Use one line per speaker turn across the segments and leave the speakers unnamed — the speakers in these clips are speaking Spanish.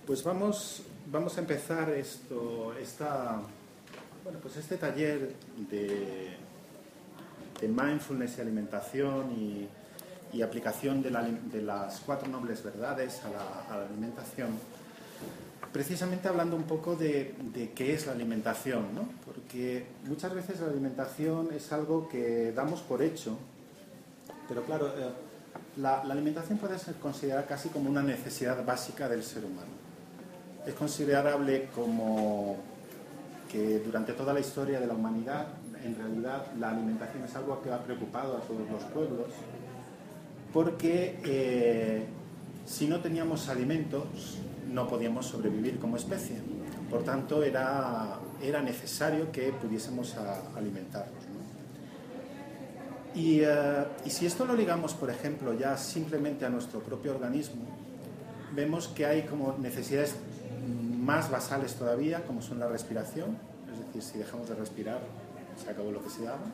Pues vamos a empezar este taller de mindfulness y alimentación y aplicación de las 4 nobles verdades a la alimentación, precisamente hablando un poco de qué es la alimentación, ¿no? Porque muchas veces la alimentación es algo que damos por hecho, pero claro, la alimentación puede ser considerada casi como una necesidad básica del ser humano. Es considerable como que durante toda la historia de la humanidad, en realidad, la alimentación es algo que ha preocupado a todos los pueblos, porque si no teníamos alimentos, no podíamos sobrevivir como especie. Por tanto, era necesario que pudiésemos alimentarnos, ¿no? Y si esto lo ligamos, por ejemplo, ya simplemente a nuestro propio organismo, vemos que hay como necesidades más basales todavía, como son la respiración, es decir, si dejamos de respirar, se acabó lo que se daba.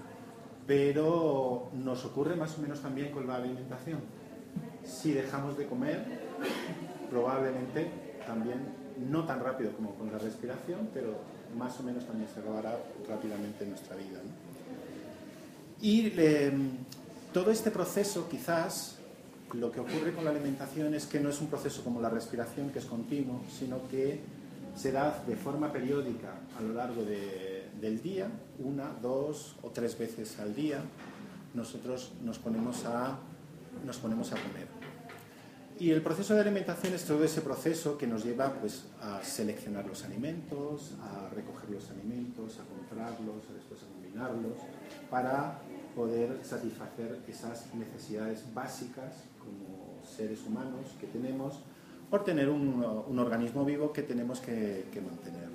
Pero nos ocurre más o menos también con la alimentación. Si dejamos de comer, probablemente también, no tan rápido como con la respiración, pero más o menos también se acabará rápidamente en nuestra vida, ¿no? Y todo este proceso, quizás, lo que ocurre con la alimentación es que no es un proceso como la respiración, que es continuo, sino que se da de forma periódica a lo largo del día, 1, 2 o 3 veces al día. Nosotros nos ponemos a comer. Y el proceso de alimentación es todo ese proceso que nos lleva, pues, a seleccionar los alimentos, a recoger los alimentos, a comprarlos, a después a combinarlos, para poder satisfacer esas necesidades básicas como seres humanos que tenemos, por tener un organismo vivo que tenemos que mantener,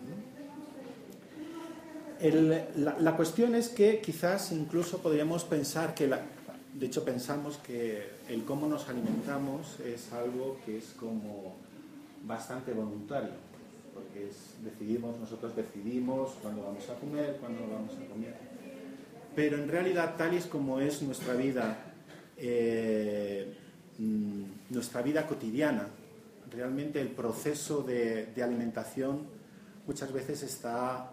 ¿no? La cuestión es que quizás incluso podríamos pensar que de hecho pensamos que el cómo nos alimentamos es algo que es como bastante voluntario, porque nosotros decidimos cuándo vamos a comer, cuándo no vamos a comer. Pero en realidad, tal y como es nuestra vida cotidiana, realmente el proceso de alimentación muchas veces está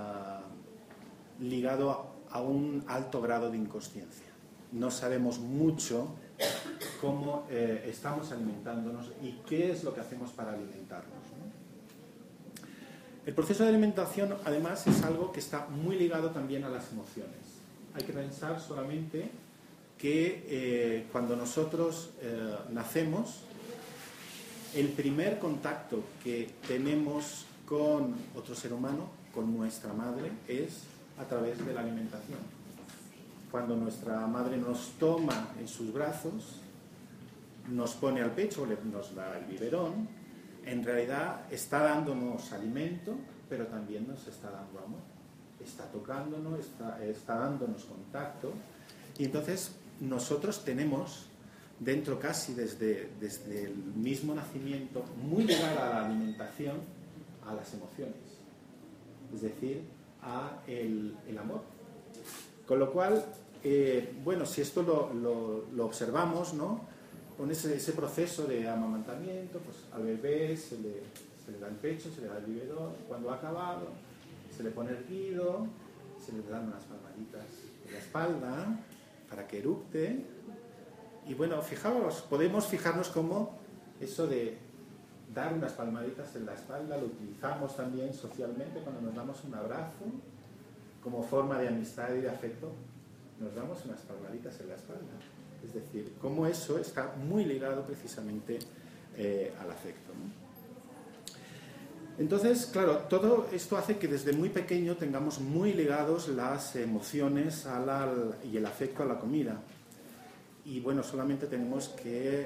ligado a un alto grado de inconsciencia. No sabemos mucho cómo estamos alimentándonos y qué es lo que hacemos para alimentarnos, ¿no? El proceso de alimentación, además, es algo que está muy ligado también a las emociones. Hay que pensar solamente que cuando nosotros nacemos, el primer contacto que tenemos con otro ser humano, con nuestra madre, es a través de la alimentación. Cuando nuestra madre nos toma en sus brazos, nos pone al pecho, nos da el biberón, en realidad está dándonos alimento, pero también nos está dando amor. Está tocándonos, está dándonos contacto, y entonces nosotros tenemos dentro, casi desde el mismo nacimiento, muy ligada a la alimentación, a las emociones, es decir, a el amor. Con lo cual, si esto lo observamos, ¿no? Con ese proceso de amamantamiento, pues al bebé se le da el pecho, se le da el biberón, cuando ha acabado se le pone erguido, se le dan unas palmaditas en la espalda para que eructe. Y bueno, fijaos, podemos fijarnos cómo eso de dar unas palmaditas en la espalda lo utilizamos también socialmente cuando nos damos un abrazo, como forma de amistad y de afecto, nos damos unas palmaditas en la espalda. Es decir, cómo eso está muy ligado precisamente al afecto, ¿no? Entonces, claro, todo esto hace que desde muy pequeño tengamos muy ligados las emociones y el afecto a la comida. Y bueno, solamente tenemos que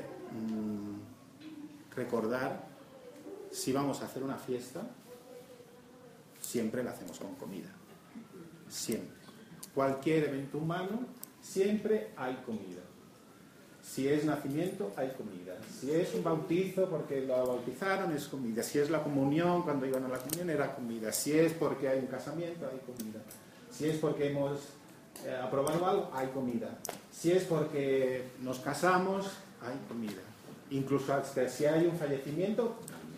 recordar, si vamos a hacer una fiesta, siempre la hacemos con comida. Siempre. Cualquier evento humano, siempre hay comida. Si es nacimiento, hay comida. Si es un bautizo porque lo bautizaron, es comida. Si es la comunión, cuando iban a la comunión, era comida. Si es porque hay un casamiento, hay comida. Si es porque hemos aprobado algo, hay comida. Si es porque nos casamos, hay comida. Incluso hasta si hay un fallecimiento,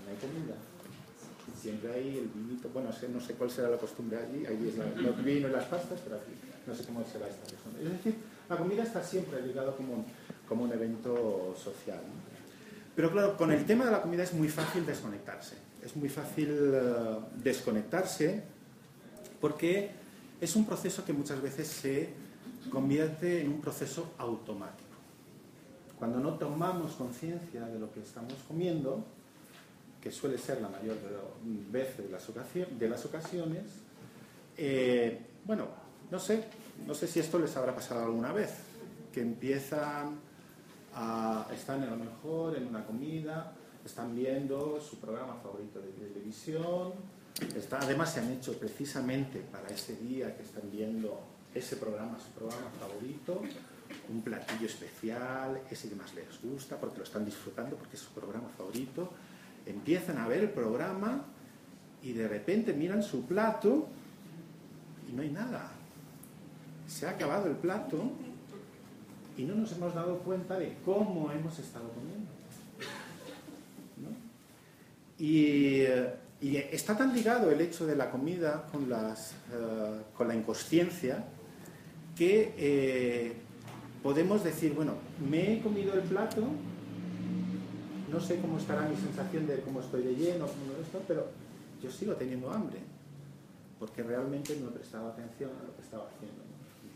no hay comida. Siempre hay el vinito, bueno, no sé cuál será la costumbre allí, allí es el vino y las pastas, pero aquí no sé cómo será esta persona. Es decir, la comida está siempre ligada como un evento social, ¿no? Pero claro, con el tema de la comida es muy fácil desconectarse. Es muy fácil desconectarse porque es un proceso que muchas veces se convierte en un proceso automático. Cuando no tomamos conciencia de lo que estamos comiendo, que suele ser la mayor veces de las ocasiones, bueno, no sé si esto les habrá pasado alguna vez, que empiezan están a lo mejor en una comida, están viendo su programa favorito de televisión, además se han hecho precisamente para ese día que están viendo ese programa, su programa favorito, un platillo especial, ese que más les gusta, porque lo están disfrutando, porque es su programa favorito. Empiezan a ver el programa y de repente miran su plato y no hay nada. Se ha acabado el plato y no nos hemos dado cuenta de cómo hemos estado comiendo, ¿no? Y está tan ligado el hecho de la comida con la inconsciencia que podemos decir, bueno, me he comido el plato, no sé cómo estará mi sensación de cómo estoy de lleno, cómo esto, pero yo sigo teniendo hambre, porque realmente no he prestado atención a lo que estaba haciendo.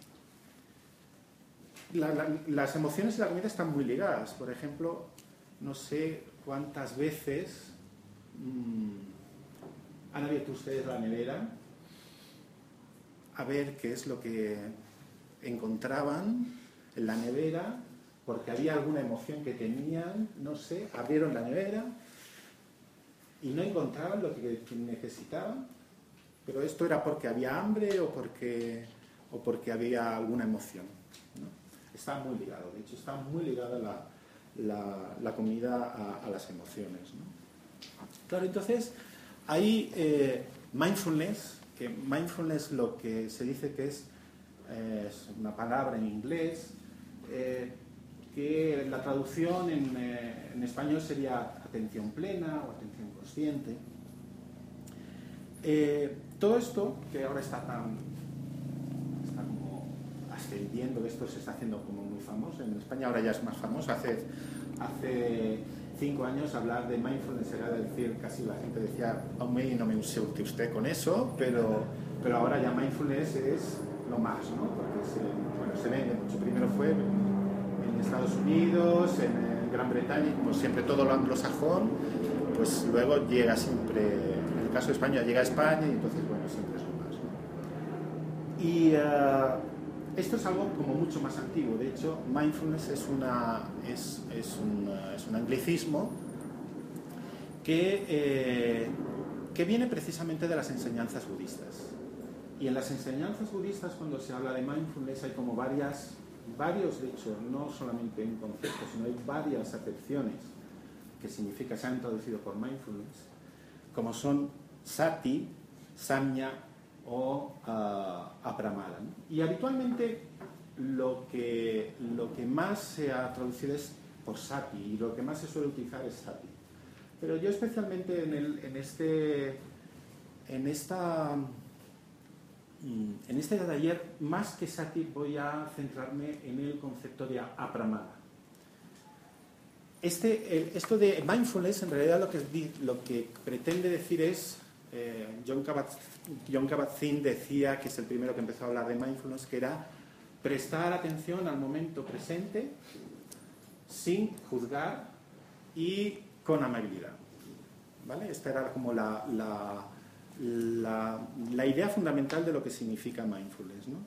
Las emociones y la comida están muy ligadas. Por ejemplo, no sé cuántas veces han abierto ustedes la nevera a ver qué es lo que encontraban en la nevera, porque había alguna emoción que tenían, no sé, abrieron la nevera y no encontraban lo que necesitaban, pero esto era porque había hambre o porque había alguna emoción, ¿no? Está muy ligado, de hecho está muy ligada la comida a las emociones, ¿no? Claro, entonces hay mindfulness, que mindfulness lo que se dice que es una palabra en inglés, que la traducción en español sería atención plena o atención consciente. Todo esto, que ahora está como ascendiendo, esto se está haciendo como muy famoso, en España ahora ya es más famoso, hace 5 años hablar de mindfulness era decir, casi la gente decía, no me insulte usted con eso, pero ahora ya mindfulness es lo más, ¿no? Porque se vende mucho. Primero fue en Estados Unidos, en Gran Bretaña, como siempre todo lo anglosajón, pues luego llega siempre, en el caso de España llega a España y entonces, bueno, siempre es lo más, ¿no? Y esto es algo como mucho más antiguo. De hecho, mindfulness es un anglicismo que viene precisamente de las enseñanzas budistas. Y en las enseñanzas budistas, cuando se habla de mindfulness, hay como varios, de hecho, no solamente un concepto, sino hay varias acepciones que se han traducido por mindfulness, como son sati, samya o apramala, ¿no? Y habitualmente lo que más se ha traducido es por sati, y lo que más se suele utilizar es sati. Pero yo especialmente en este taller, más que sati, voy a centrarme en el concepto de apramala. Esto de mindfulness, en realidad lo que pretende decir es, Jon Kabat-Zinn decía, que es el primero que empezó a hablar de mindfulness, que era prestar atención al momento presente sin juzgar y con amabilidad, ¿vale? Esta era como la idea fundamental de lo que significa mindfulness, ¿no?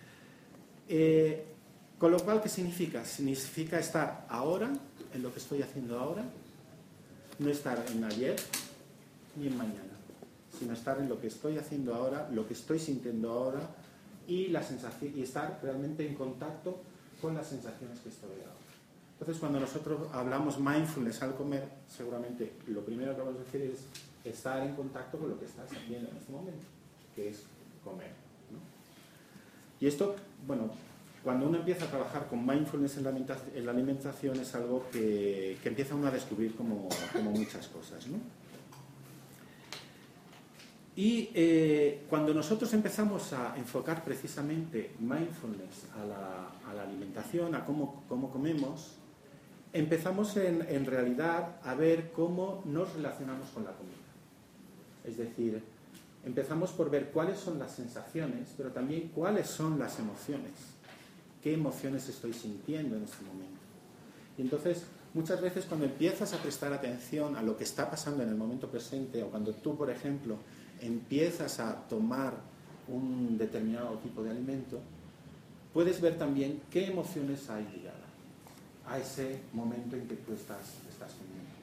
Con lo cual, ¿qué significa? Significa estar ahora, en lo que estoy haciendo ahora, no estar en ayer ni en mañana, sino estar en lo que estoy haciendo ahora, lo que estoy sintiendo ahora y estar realmente en contacto con las sensaciones que estoy ahora. Entonces, cuando nosotros hablamos mindfulness al comer, seguramente lo primero que vamos a decir es estar en contacto con lo que estás haciendo en este momento, que es comer, ¿no? Y esto, bueno, cuando uno empieza a trabajar con mindfulness en la alimentación es algo que empieza uno a descubrir como muchas cosas, ¿no? Y cuando nosotros empezamos a enfocar precisamente mindfulness a la alimentación, a cómo comemos, empezamos en realidad a ver cómo nos relacionamos con la comida. Es decir, empezamos por ver cuáles son las sensaciones, pero también cuáles son las emociones. ¿Qué emociones estoy sintiendo en este momento? Y entonces, muchas veces cuando empiezas a prestar atención a lo que está pasando en el momento presente, o cuando tú, por ejemplo, empiezas a tomar un determinado tipo de alimento, puedes ver también qué emociones hay ligadas a ese momento en que tú estás comiendo.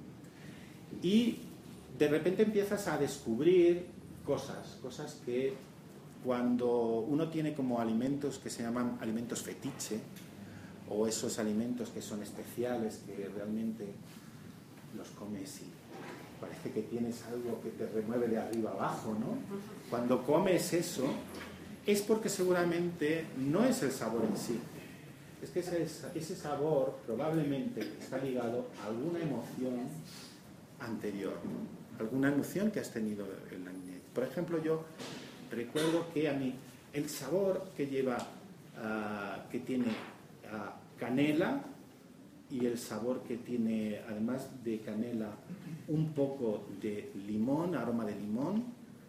Y de repente empiezas a descubrir cosas que cuando uno tiene como alimentos que se llaman alimentos fetiche, o esos alimentos que son especiales, que realmente los comes y parece que tienes algo que te remueve de arriba abajo, ¿no? Cuando comes eso, es porque seguramente no es el sabor en sí. Es que ese sabor probablemente está ligado a alguna emoción anterior, ¿no? Alguna emoción que has tenido en la niñez. Por ejemplo, yo recuerdo que a mí el sabor que lleva, que tiene canela, y el sabor que tiene, además de canela, un poco de limón, aroma de limón,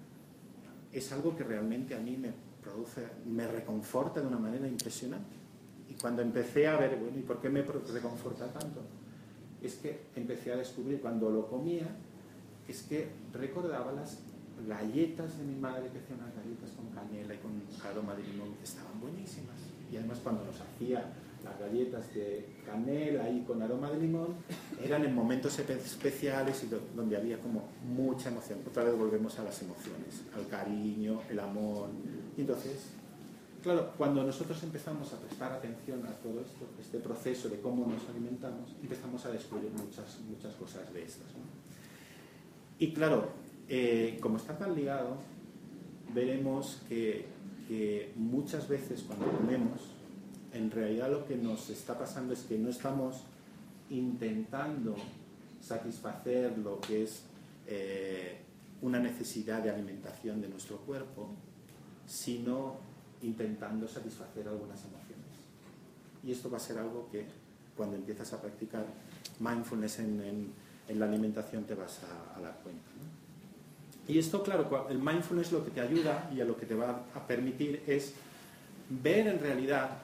es algo que realmente a mí me reconforta de una manera impresionante. Y cuando empecé a ver, bueno, ¿y por qué me reconforta tanto? Es que empecé a descubrir, cuando lo comía, es que recordaba las galletas de mi madre, que hacía unas galletas con canela y con aroma de limón, que estaban buenísimas. Y además cuando nos hacía las galletas de canela y con aroma de limón, eran en momentos especiales y donde había como mucha emoción. Otra vez volvemos a las emociones, al cariño, el amor. Y entonces, claro, cuando nosotros empezamos a prestar atención a todo esto, este proceso de cómo nos alimentamos, empezamos a descubrir muchas cosas de estas, ¿no? Y claro, como está tan ligado, veremos que muchas veces cuando comemos, en realidad lo que nos está pasando es que no estamos intentando satisfacer lo que es una necesidad de alimentación de nuestro cuerpo, sino intentando satisfacer algunas emociones. Y esto va a ser algo que cuando empiezas a practicar mindfulness en la alimentación te vas a dar cuenta, ¿no? Y esto, claro, el mindfulness lo que te ayuda y a lo que te va a permitir es ver en realidad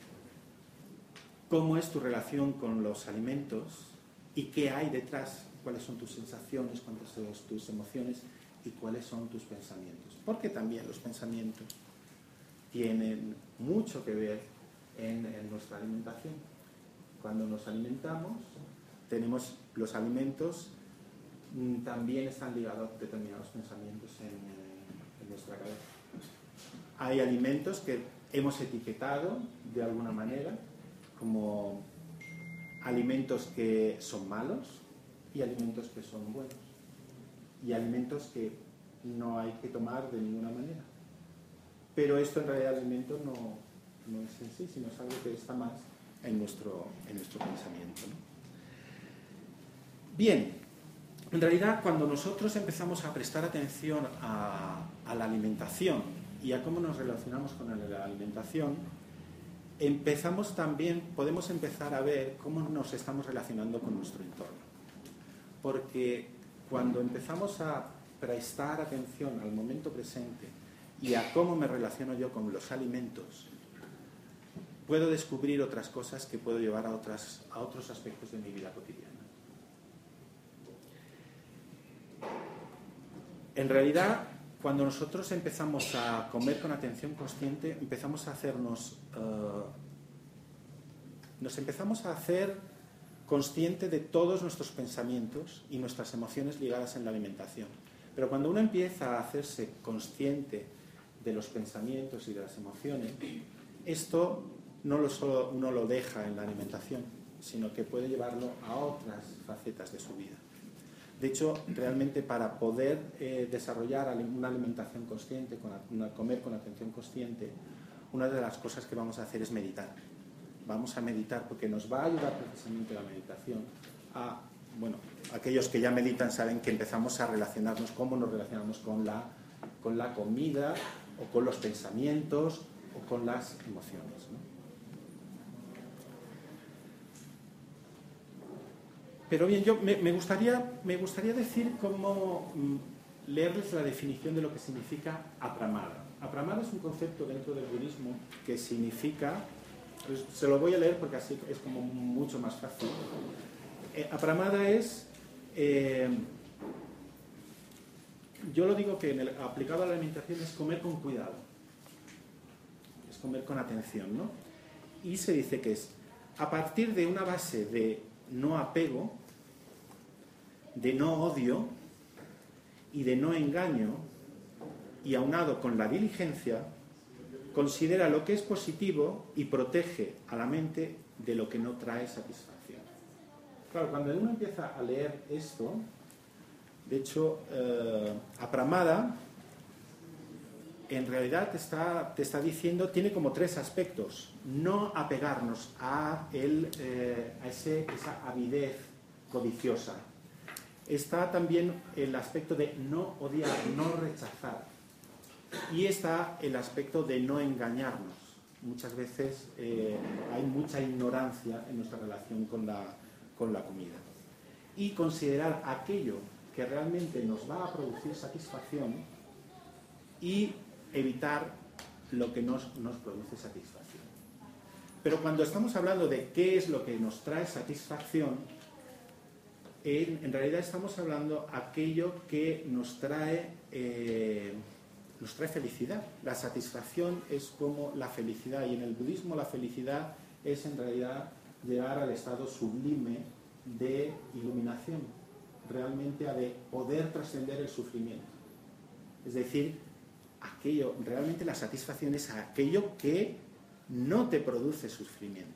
cómo es tu relación con los alimentos y qué hay detrás, cuáles son tus sensaciones, cuáles son tus emociones y cuáles son tus pensamientos. Porque también los pensamientos tienen mucho que ver en nuestra alimentación. Cuando nos alimentamos, tenemos los alimentos, también están ligados a determinados pensamientos en nuestra cabeza. Hay alimentos que hemos etiquetado de alguna manera como alimentos que son malos y alimentos que son buenos, y alimentos que no hay que tomar de ninguna manera. Pero esto en realidad el alimento no es en sí, sino es algo que está más en nuestro pensamiento, ¿no? Bien, en realidad cuando nosotros empezamos a prestar atención a la alimentación y a cómo nos relacionamos con la alimentación, podemos empezar a ver cómo nos estamos relacionando con nuestro entorno. Porque cuando empezamos a prestar atención al momento presente y a cómo me relaciono yo con los alimentos, puedo descubrir otras cosas que puedo llevar a otros aspectos de mi vida cotidiana. En realidad, cuando nosotros empezamos a comer con atención consciente, empezamos a nos empezamos a hacer consciente de todos nuestros pensamientos y nuestras emociones ligadas en la alimentación. Pero cuando uno empieza a hacerse consciente de los pensamientos y de las emociones, esto no solo uno lo deja en la alimentación, sino que puede llevarlo a otras facetas de su vida. De hecho, realmente para poder desarrollar una alimentación consciente, comer con atención consciente, una de las cosas que vamos a hacer es meditar. Vamos a meditar porque nos va a ayudar precisamente la meditación a, bueno, aquellos que ya meditan saben que empezamos a relacionarnos, cómo nos relacionamos con la comida o con los pensamientos o con las emociones, ¿no? Pero bien, yo me gustaría decir cómo leerles la definición de lo que significa apramada. Apramada es un concepto dentro del budismo que significa, pues, se lo voy a leer porque así es como mucho más fácil. Apramada es, yo lo digo que aplicado a la alimentación es comer con cuidado, es comer con atención, ¿no? Y se dice que es a partir de una base de no apego, de no odio y de no engaño, y aunado con la diligencia, considera lo que es positivo y protege a la mente de lo que no trae satisfacción. Claro, cuando uno empieza a leer esto, de hecho, apramada en realidad te está diciendo, tiene como tres aspectos. No apegarnos a esa avidez codiciosa. Está también el aspecto de no odiar, no rechazar. Y está el aspecto de no engañarnos. Muchas veces hay mucha ignorancia en nuestra relación con la comida. Y considerar aquello que realmente nos va a producir satisfacción y evitar lo que nos produce satisfacción. Pero cuando estamos hablando de qué es lo que nos trae satisfacción, en realidad estamos hablando de aquello que nos trae felicidad. La satisfacción es como la felicidad, y en el budismo la felicidad es en realidad llegar al estado sublime de iluminación, realmente a de poder trascender el sufrimiento. Es decir, realmente la satisfacción es aquello que no te produce sufrimiento.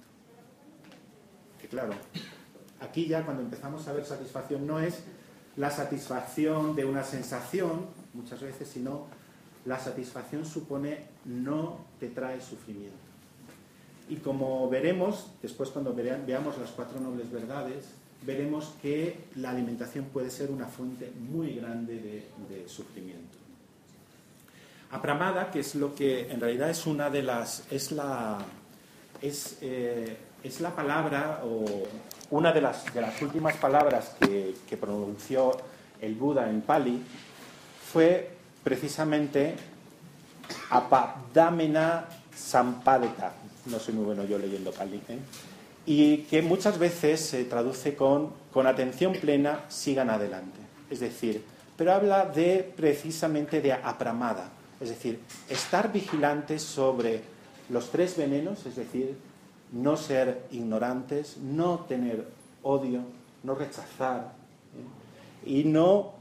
Que claro, aquí ya cuando empezamos a ver satisfacción no es la satisfacción de una sensación, muchas veces, sino la satisfacción supone no te trae sufrimiento. Y como veremos, después cuando veamos las 4 nobles verdades, veremos que la alimentación puede ser una fuente muy grande de sufrimiento. Apramada, que es lo que en realidad es una de las... es la palabra o una de las últimas palabras que pronunció el Buda en Pali fue precisamente Apadamena Sampadeta. No soy muy bueno yo leyendo Pali, y que muchas veces se traduce con atención plena, sigan adelante. Es decir, pero habla precisamente de apramada, es decir, estar vigilantes sobre los 3 venenos, es decir, no ser ignorantes, no tener odio, no rechazar, y no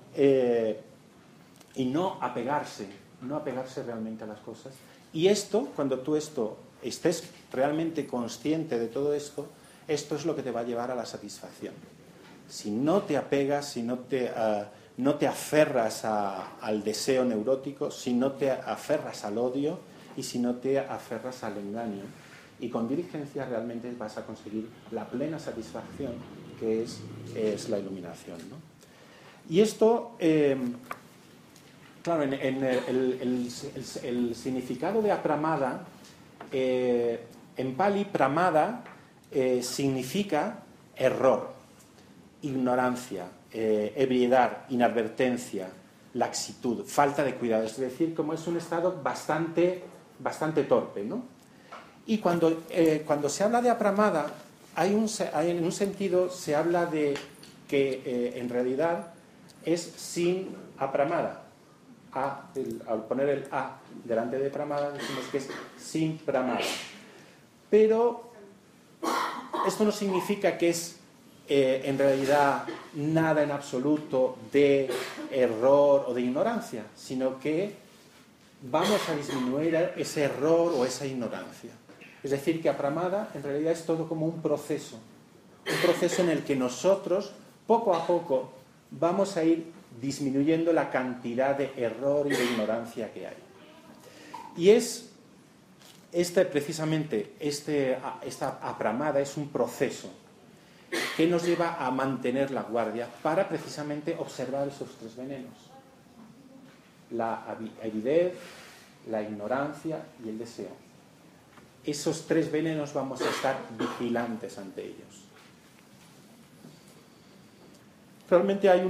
apegarse realmente a las cosas. Y cuando tú estés realmente consciente de todo esto, esto es lo que te va a llevar a la satisfacción. Si no te apegas, si no te aferras al deseo neurótico, si no te aferras al odio y si no te aferras al engaño, y con diligencia realmente vas a conseguir la plena satisfacción, que es la iluminación, ¿no? Y esto, claro, en el significado de apramada, en Pali, pramada significa error, ignorancia, ebriedad, inadvertencia, laxitud, falta de cuidado. Es decir, como es un estado bastante torpe, ¿no? Y cuando se habla de apramada, en un sentido se habla de que en realidad es sin apramada. Al poner el A delante de pramada decimos que es sin pramada. Pero esto no significa que es en realidad nada en absoluto de error o de ignorancia, sino que vamos a disminuir ese error o esa ignorancia. Es decir, que apramada en realidad es todo como un proceso en el que nosotros poco a poco vamos a ir disminuyendo la cantidad de error y de ignorancia que hay. Y es precisamente esta apramada es un proceso que nos lleva a mantener la guardia para precisamente observar esos tres venenos: la avidez, la ignorancia y el deseo. Esos tres venenos vamos a estar vigilantes ante ellos. Realmente hay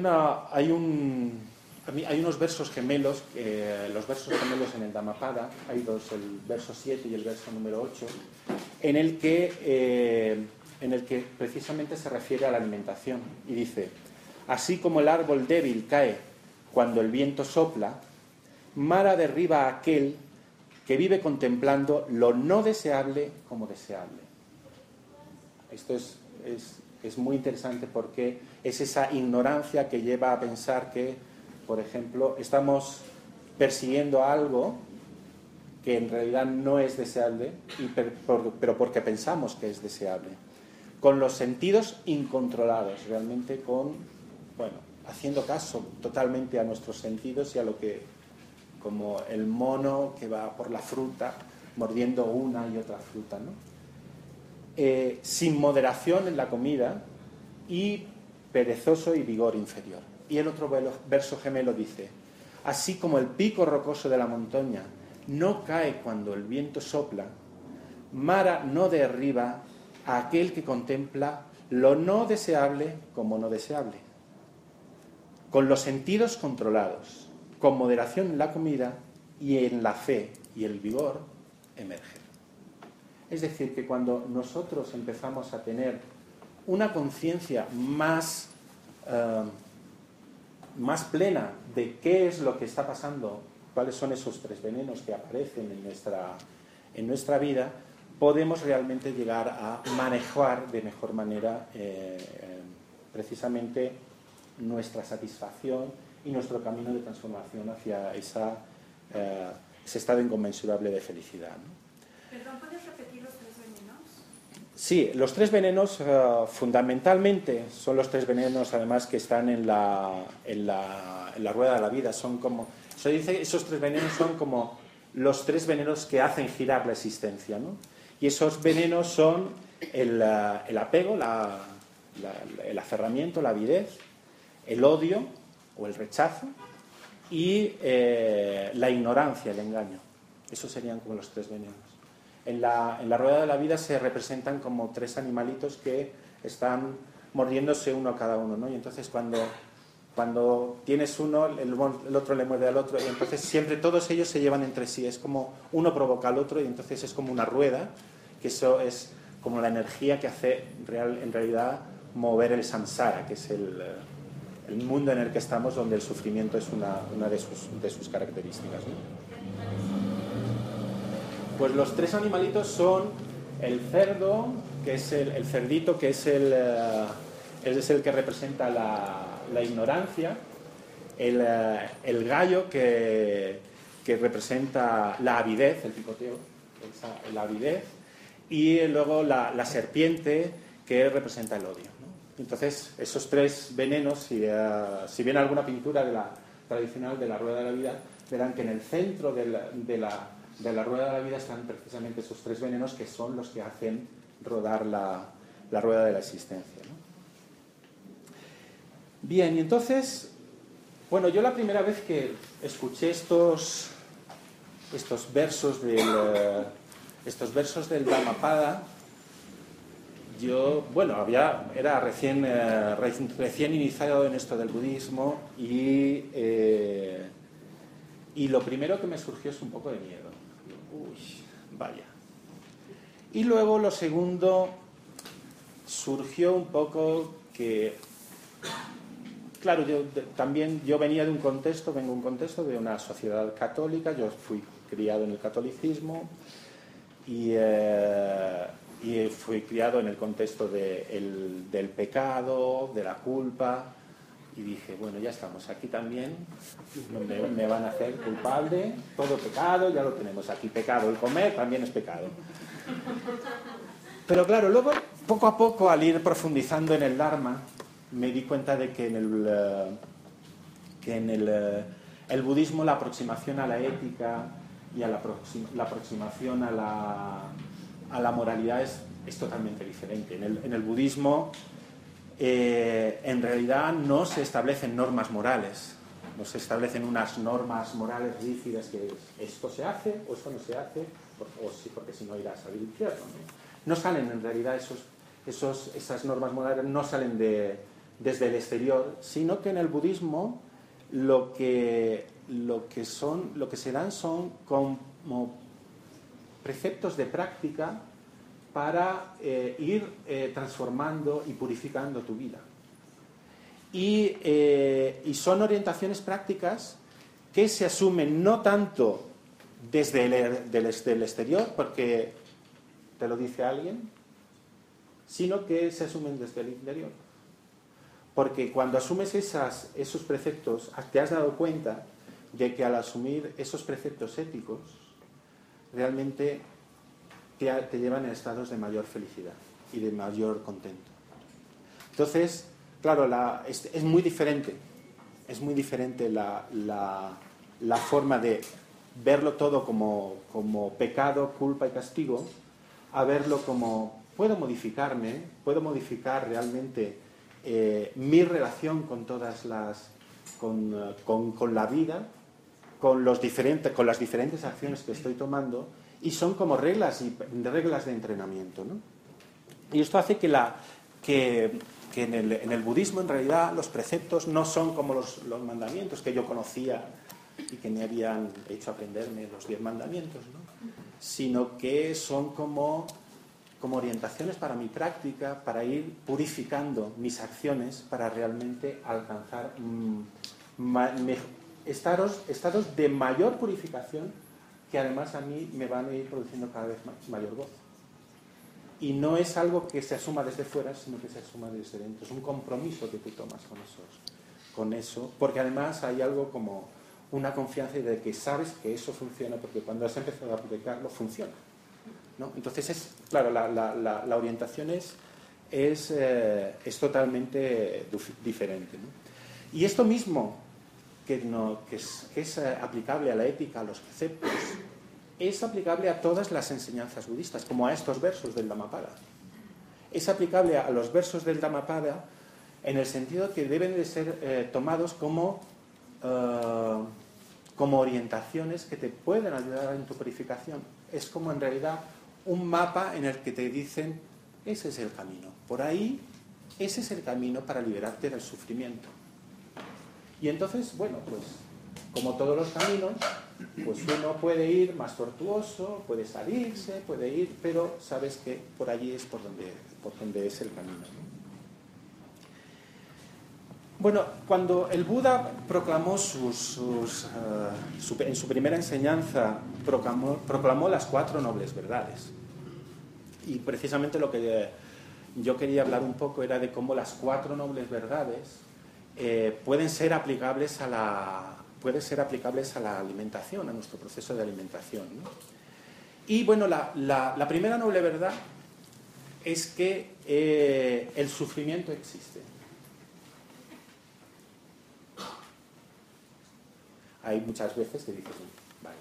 unos versos gemelos, los versos gemelos en el Dhammapada, hay dos, el verso 7 y el verso número 8, en el que precisamente se refiere a la alimentación y dice: así como el árbol débil cae cuando el viento sopla, Mara derriba a aquel que vive contemplando lo no deseable como deseable. Esto es muy interesante porque es esa ignorancia que lleva a pensar que, por ejemplo, estamos persiguiendo algo que en realidad no es deseable, pero porque pensamos que es deseable. Con los sentidos incontrolados, realmente haciendo caso totalmente a nuestros sentidos y a lo que, como el mono que va por la fruta, mordiendo una y otra fruta, ¿no? Sin moderación en la comida y perezoso y vigor inferior. Y el otro verso gemelo dice: así como el pico rocoso de la montaña no cae cuando el viento sopla, Mara no derriba a aquel que contempla lo no deseable como no deseable. Con los sentidos controlados, con moderación en la comida y en la fe y el vigor emergen. Es decir, que cuando nosotros empezamos a tener una conciencia más plena de qué es lo que está pasando, cuáles son esos tres venenos que aparecen en nuestra vida, podemos realmente llegar a manejar de mejor manera precisamente nuestra satisfacción y nuestro camino de transformación hacia ese estado inconmensurable de felicidad, ¿no?
Perdón, ¿puedes repetir los tres venenos?
Sí, los tres venenos fundamentalmente son los tres venenos, además, que están en la rueda de la vida. Son como, se dice, esos tres venenos son como los tres venenos que hacen girar la existencia, ¿no? Y esos venenos son el apego, el aferramiento, la avidez, el odio o el rechazo y la ignorancia, el engaño. Esos serían como los tres venenos. En la rueda de la vida se representan como tres animalitos que están mordiéndose uno a cada uno, ¿no? Y entonces cuando tienes uno, el otro le muerde al otro, y entonces siempre todos ellos se llevan entre sí. Es como uno provoca al otro y entonces es como una rueda, que eso es como la energía que hace en realidad mover el samsara, que es el mundo en el que estamos, donde el sufrimiento es una de sus características, ¿no? Pues los tres animalitos son el cerdo, que es el cerdito, que es el que representa la ignorancia, el gallo, que representa la avidez, el picoteo, la avidez, y luego la serpiente, que representa el odio, ¿no? Entonces, esos tres venenos, si ven alguna pintura tradicional de la rueda de la vida, verán que en el centro de la rueda de la vida están precisamente esos tres venenos, que son los que hacen rodar la rueda de la existencia, ¿no? Bien, y entonces, bueno, yo la primera vez que escuché estos versos del Dhammapada, yo, bueno, era recién iniciado en esto del budismo y lo primero que me surgió es un poco de miedo. Uy, vaya. Y luego lo segundo, surgió un poco que, claro, yo vengo de un contexto de una sociedad católica. Yo fui criado en el catolicismo y fui criado en el contexto del pecado, de la culpa. Y dije, bueno, ya estamos aquí también, me van a hacer culpable, todo pecado, ya lo tenemos aquí, pecado, el comer también es pecado. Pero claro, luego, poco a poco, al ir profundizando en el Dharma, me di cuenta de que en el budismo la aproximación a la ética y la aproximación a la moralidad es totalmente diferente. En el budismo, en realidad no se establecen normas morales, no se establecen unas normas morales rígidas que esto se hace o esto no se hace, porque si no irás al infierno, ¿no? No salen en realidad esas normas morales, no salen desde el exterior, sino que en el budismo lo que se dan son como preceptos de práctica para ir transformando y purificando tu vida. Y son orientaciones prácticas que se asumen no tanto desde el exterior, porque te lo dice alguien, sino que se asumen desde el interior. Porque cuando asumes esos preceptos, te has dado cuenta de que al asumir esos preceptos éticos, realmente te llevan a estados de mayor felicidad y de mayor contento. Entonces, claro, es muy diferente la forma de verlo todo como pecado, culpa y castigo, a verlo como puedo modificarme, puedo modificar realmente mi relación con todas con la vida, con las diferentes acciones que estoy tomando, y son como reglas de entrenamiento, ¿no? Y esto hace que en el budismo en realidad los preceptos no son como los mandamientos que yo conocía y que me habían hecho aprenderme los 10 mandamientos, ¿no? Sino que son como orientaciones para mi práctica, para ir purificando mis acciones para realmente alcanzar estados de mayor purificación que además a mí me van a ir produciendo cada vez mayor gozo. Y no es algo que se asuma desde fuera, sino que se asuma desde dentro. Es un compromiso que tú tomas con eso, porque además hay algo como una confianza de que sabes que eso funciona, porque cuando has empezado a aplicarlo, funciona, ¿no? Entonces, claro, la orientación es totalmente diferente, ¿no? Y esto mismo, que es aplicable a la ética, a los preceptos, es aplicable a todas las enseñanzas budistas, como a estos versos del Dhammapada. Es aplicable a los versos del Dhammapada en el sentido que deben de ser tomados como orientaciones que te pueden ayudar en tu purificación. Es como en realidad un mapa en el que te dicen, ese es el camino, por ahí, ese es el camino para liberarte del sufrimiento. Y entonces, bueno, pues como todos los caminos, pues uno puede ir más tortuoso, puede salirse, puede ir, pero sabes que por allí es por donde es el camino, ¿no? Bueno, cuando el Buda proclamó en su primera enseñanza, proclamó las 4 nobles verdades. Y precisamente lo que yo quería hablar un poco era de cómo las 4 nobles verdades pueden ser aplicables a la alimentación, a nuestro proceso de alimentación, ¿no? Y bueno, la primera noble verdad es que el sufrimiento existe. Hay muchas veces que dices, vale,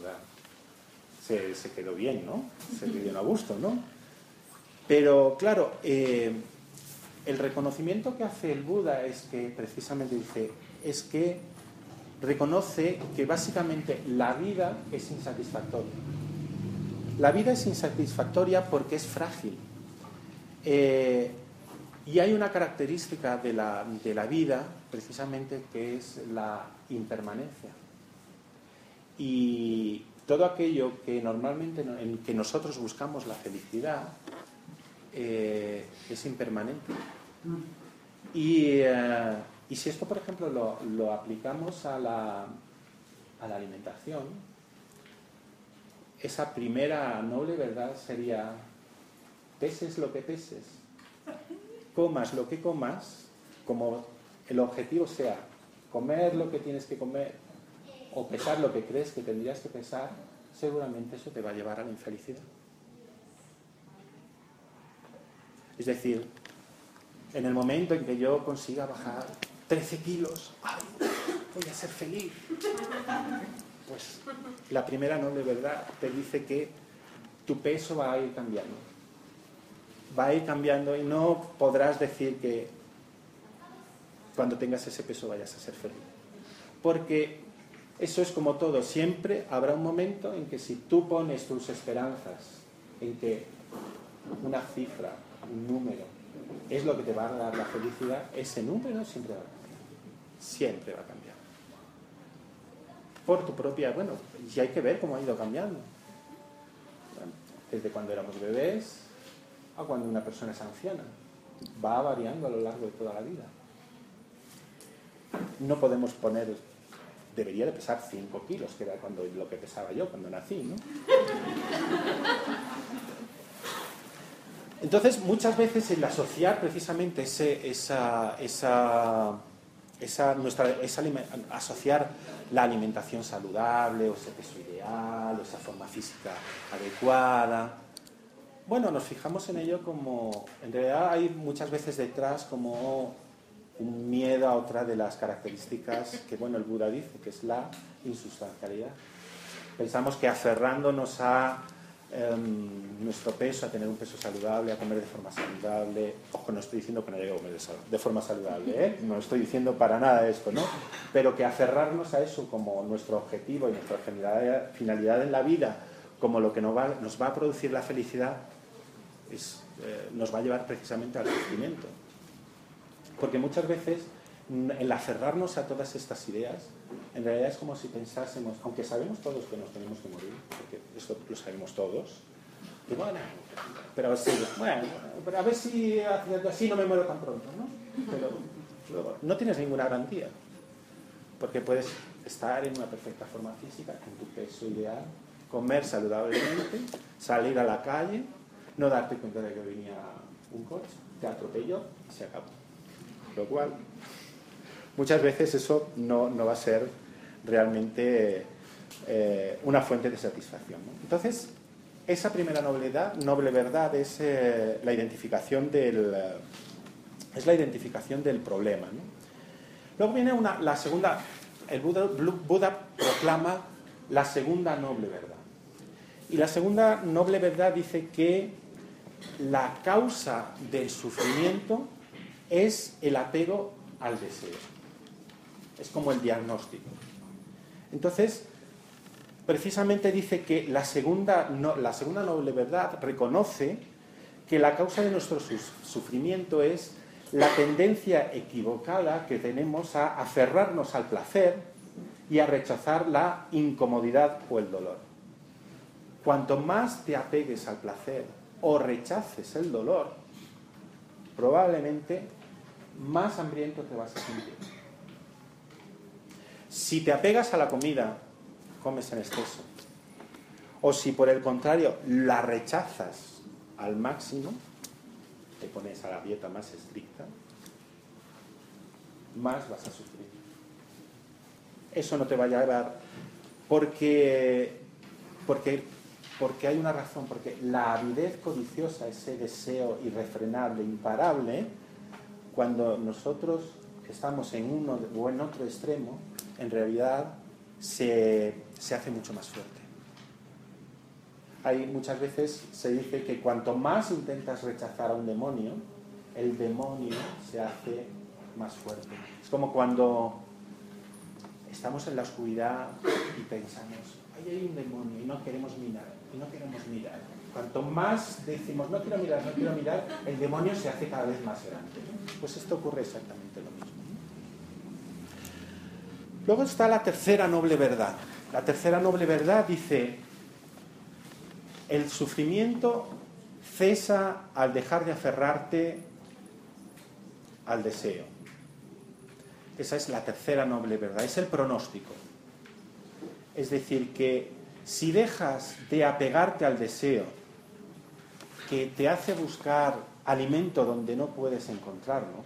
se quedó bien, ¿no? Se quedó a gusto, ¿no? Pero claro, el reconocimiento que hace el Buda es que precisamente es que reconoce que básicamente la vida es insatisfactoria. La vida es insatisfactoria porque es frágil. Y hay una característica de la vida, precisamente, que es la impermanencia. Y todo aquello que normalmente en que nosotros buscamos la felicidad es impermanente. Y si esto, por ejemplo, lo aplicamos a la alimentación, esa primera noble verdad sería: peses lo que peses, comas lo que comas, como el objetivo sea comer lo que tienes que comer o pesar lo que crees que tendrías que pesar, seguramente eso te va a llevar a la infelicidad. Es decir, en el momento en que yo consiga bajar 13 kilos, ¡ay, voy a ser feliz! Pues la primera noble verdad te dice que tu peso va a ir cambiando. Va a ir cambiando y no podrás decir que cuando tengas ese peso vayas a ser feliz. Porque eso es como todo. Siempre habrá un momento en que si tú pones tus esperanzas en que una cifra, un número, es lo que te va a dar la felicidad, ese número siempre va a cambiar. Siempre va a cambiar. Por tu propia, bueno, y hay que ver cómo ha ido cambiando. Bueno, desde cuando éramos bebés a cuando una persona es anciana. Va variando a lo largo de toda la vida. No podemos poner, debería de pesar 5 kilos, que era lo que pesaba yo cuando nací, ¿no? Entonces, muchas veces el asociar precisamente asociar la alimentación saludable, o ese peso ideal, o esa forma física adecuada, bueno, nos fijamos en ello como, en realidad hay muchas veces detrás como un miedo a otra de las características que, bueno, el Buda dice, que es la insustancialidad. Pensamos que aferrándonos a nuestro peso, a tener un peso saludable, a comer de forma saludable, ojo, no estoy diciendo que no llegue a comer de forma saludable, no estoy diciendo para nada esto, ¿no? Pero que aferrarnos a eso como nuestro objetivo y nuestra finalidad en la vida, como lo que nos va a producir la felicidad, nos va a llevar precisamente al sufrimiento. Porque muchas veces el aferrarnos a todas estas ideas, en realidad es como si pensásemos, aunque sabemos todos que nos tenemos que morir, porque esto lo sabemos todos, y bueno, pero a ver si haciendo así no me muero tan pronto, ¿no? Pero luego, no tienes ninguna garantía, porque puedes estar en una perfecta forma física, en tu peso ideal, comer saludablemente, salir a la calle, no darte cuenta de que venía un coche, te atropelló y se acabó. Lo cual, muchas veces eso no va a ser realmente una fuente de satisfacción, ¿no? Entonces, esa primera noble verdad es la identificación del problema, ¿no? Luego viene la segunda, el Buda proclama la segunda noble verdad. Y la segunda noble verdad dice que la causa del sufrimiento es el apego al deseo. Es como el diagnóstico. Entonces, precisamente dice que la segunda noble verdad reconoce que la causa de nuestro sufrimiento es la tendencia equivocada que tenemos a aferrarnos al placer y a rechazar la incomodidad o el dolor. Cuanto más te apegues al placer o rechaces el dolor, probablemente más hambriento te vas a sentir. Si te apegas a la comida, comes en exceso. O si por el contrario la rechazas al máximo, te pones a la dieta más estricta, más vas a sufrir. Eso no te va a llevar porque hay una razón, porque la avidez codiciosa, ese deseo irrefrenable, imparable, cuando nosotros estamos en uno o en otro extremo, en realidad se hace mucho más fuerte. Muchas veces se dice que cuanto más intentas rechazar a un demonio, el demonio se hace más fuerte. Es como cuando estamos en la oscuridad y pensamos, ahí hay un demonio y no queremos mirar. Cuanto más decimos, no quiero mirar, el demonio se hace cada vez más grande. Pues esto ocurre exactamente lo mismo. Luego está la tercera noble verdad. La tercera noble verdad dice, el sufrimiento cesa al dejar de aferrarte al deseo. Esa es la tercera noble verdad, es el pronóstico. Es decir, que si dejas de apegarte al deseo, que te hace buscar alimento donde no puedes encontrarlo,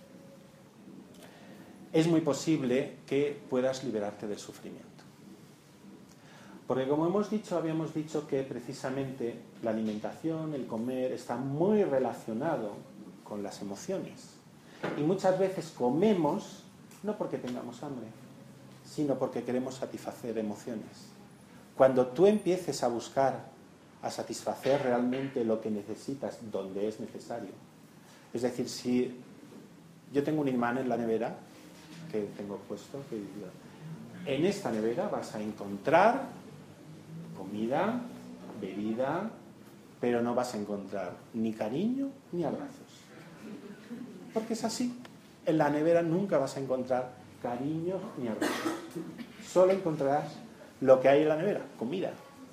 es muy posible que puedas liberarte del sufrimiento. Porque como habíamos dicho que precisamente la alimentación, el comer, está muy relacionado con las emociones. Y muchas veces comemos no porque tengamos hambre, sino porque queremos satisfacer emociones. Cuando tú empieces a buscar, a satisfacer realmente lo que necesitas donde es necesario, es decir, si yo tengo un imán en la nevera, que tengo puesto, en esta nevera vas a encontrar comida, bebida, pero no vas a encontrar ni cariño ni abrazos. Porque es así. En la nevera nunca vas a encontrar cariño ni abrazos. Solo encontrarás lo que hay en la nevera, comida.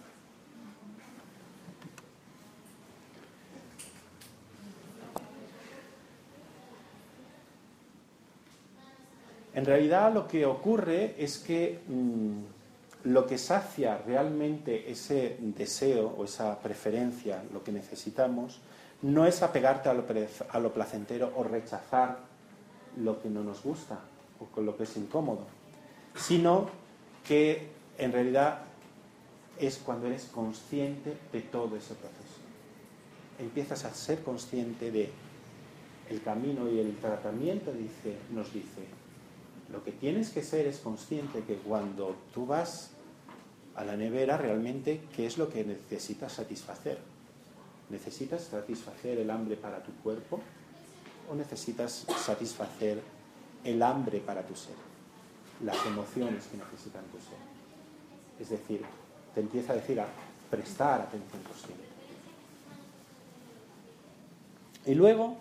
En realidad lo que ocurre es que lo que sacia realmente ese deseo o esa preferencia, lo que necesitamos, no es apegarte a lo placentero o rechazar lo que no nos gusta o con lo que es incómodo, sino que en realidad es cuando eres consciente de todo ese proceso. Empiezas a ser consciente de el camino y el tratamiento, nos dice, lo que tienes que ser es consciente que cuando tú vas a la nevera, realmente, ¿qué es lo que necesitas satisfacer? ¿Necesitas satisfacer el hambre para tu cuerpo o necesitas satisfacer el hambre para tu ser? Las emociones que necesitan tu ser. Es decir, te empieza a decir a prestar atención consciente. Y luego,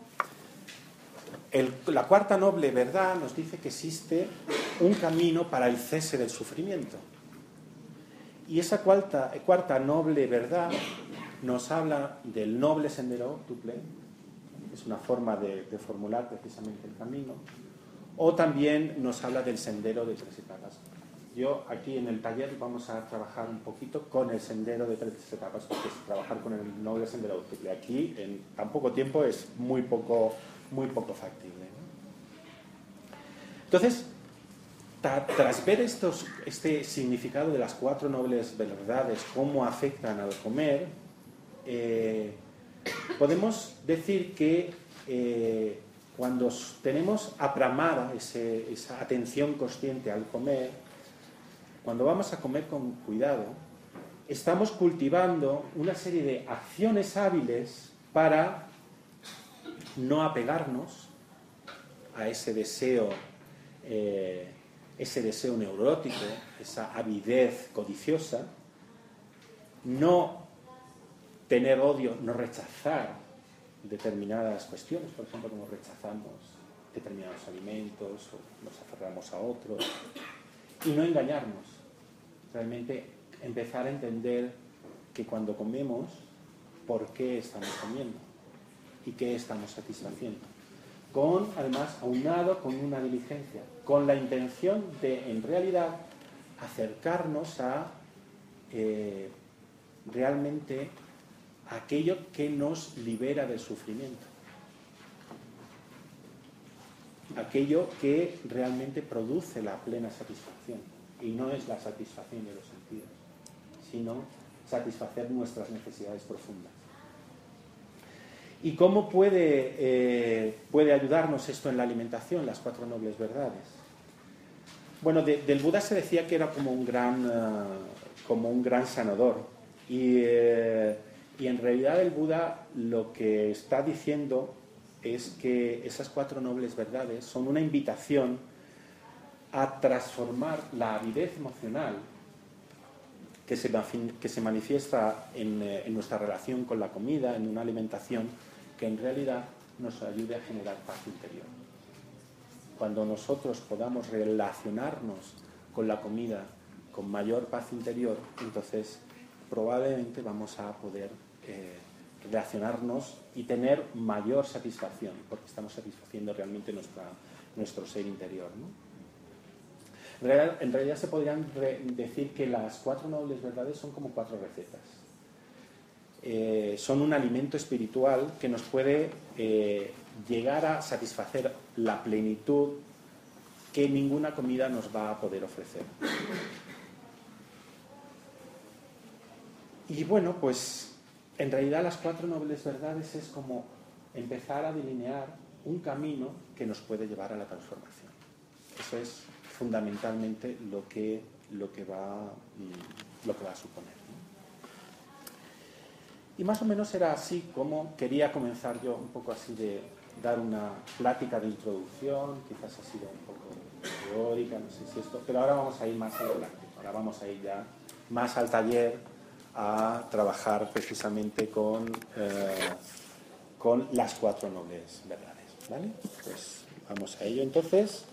la cuarta noble verdad nos dice que existe un camino para el cese del sufrimiento. Y esa cuarta noble verdad nos habla del noble sendero octuple, es una forma de formular precisamente el camino, o también nos habla del sendero de 3 etapas. Yo aquí en el taller vamos a trabajar un poquito con el sendero de 3 etapas, porque es trabajar con el noble sendero octuple. Aquí en tan poco tiempo es muy poco factible, ¿no? Entonces, tras ver este significado de las 4 nobles verdades, cómo afectan al comer, podemos decir que cuando tenemos apramada esa atención consciente al comer, cuando vamos a comer con cuidado, estamos cultivando una serie de acciones hábiles para no apegarnos a ese deseo neurótico, esa avidez codiciosa, no tener odio, no rechazar determinadas cuestiones, por ejemplo, como rechazamos determinados alimentos o nos aferramos a otros, y no engañarnos, realmente empezar a entender que cuando comemos, ¿por qué estamos comiendo? ¿Y qué estamos satisfaciendo? Además, aunado con una diligencia, con la intención de, en realidad, acercarnos a realmente aquello que nos libera del sufrimiento. Aquello que realmente produce la plena satisfacción. Y no es la satisfacción de los sentidos, sino satisfacer nuestras necesidades profundas. ¿Y cómo puede ayudarnos esto en la alimentación, las 4 nobles verdades? Bueno, del Buda se decía que era como un gran sanador. Y en realidad el Buda lo que está diciendo es que esas 4 nobles verdades son una invitación a transformar la avidez emocional que se manifiesta en nuestra relación con la comida, en una alimentación que en realidad nos ayude a generar paz interior. Cuando nosotros podamos relacionarnos con la comida con mayor paz interior, entonces probablemente vamos a poder relacionarnos y tener mayor satisfacción, porque estamos satisfaciendo realmente nuestro ser interior, ¿no? En realidad se podrían decir que las 4 nobles verdades son como 4 recetas. Son un alimento espiritual que nos puede llegar a satisfacer la plenitud que ninguna comida nos va a poder ofrecer. Y bueno, pues en realidad las 4 nobles verdades es como empezar a delinear un camino que nos puede llevar a la transformación. Eso es fundamentalmente lo que va a suponer, ¿no? Y más o menos era así como quería comenzar yo, un poco así de dar una plática de introducción, quizás ha sido un poco teórica, no sé si esto, pero ahora vamos a ir más a lo práctico, ahora vamos a ir ya más al taller a trabajar precisamente con las 4 nobles verdades, ¿vale? Pues vamos a ello entonces.